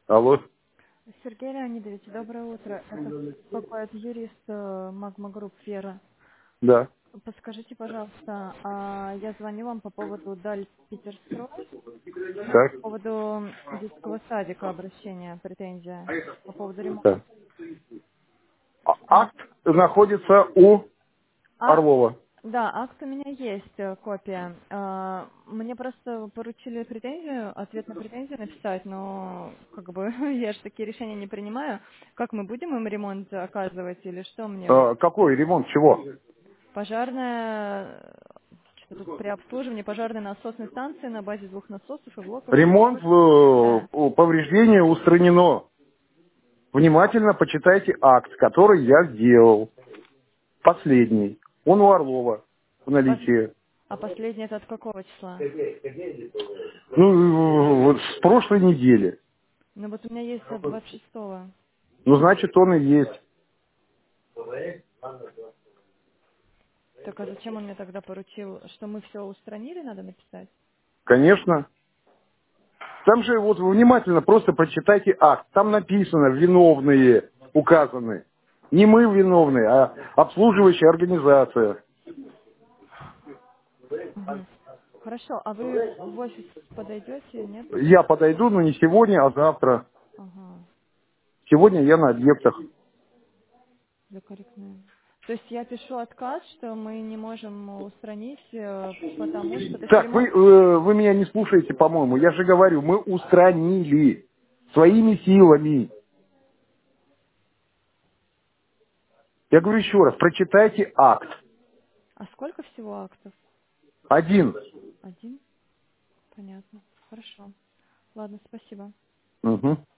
Алло. Сергей Леонидович, доброе утро. Это беспокоит юрист Магма Групп Вера. Да. Подскажите, пожалуйста, я звоню вам по поводу Даль Питерстрой, Так. по поводу детского садика обращения, претензия, по поводу ремонта. Так. Акт находится у Акт, Орлова. да, акт у меня есть, копия. Мне просто поручили претензию, ответ на претензию написать, но как бы я же такие решения не принимаю. Как мы будем им ремонт оказывать или что мне? Какой ремонт чего? Пожарная, что тут при обслуживании пожарной насосной станции на базе 2 насосов и блоков. Ремонт, Да. повреждение устранено. Внимательно почитайте акт, который я сделал. Последний. Он у Орлова в Пос- наличии. А последний это от какого числа? Ну, вот с прошлой недели. Ну вот у меня есть от 26-го. Ну, значит, он и есть. Так а зачем он мне тогда поручил, что мы все устранили, надо написать? Конечно. Там же вот внимательно просто прочитайте акт. Там написано, виновные указаны. Не мы виновные, а обслуживающая организация. Мгм. Хорошо, а вы в офис подойдете, нет? Я подойду, но не сегодня, а завтра. Ага, Сегодня я на объектах. для корректно. То есть я пишу отказ, что мы не можем устранить, потому что, то есть Так, ремонт. вы меня не слушаете, по-моему. Я же говорю, мы устранили своими силами. Я говорю еще раз, прочитайте акт. А сколько всего актов? Один. Один? Понятно. Хорошо. Ладно, спасибо. Угу.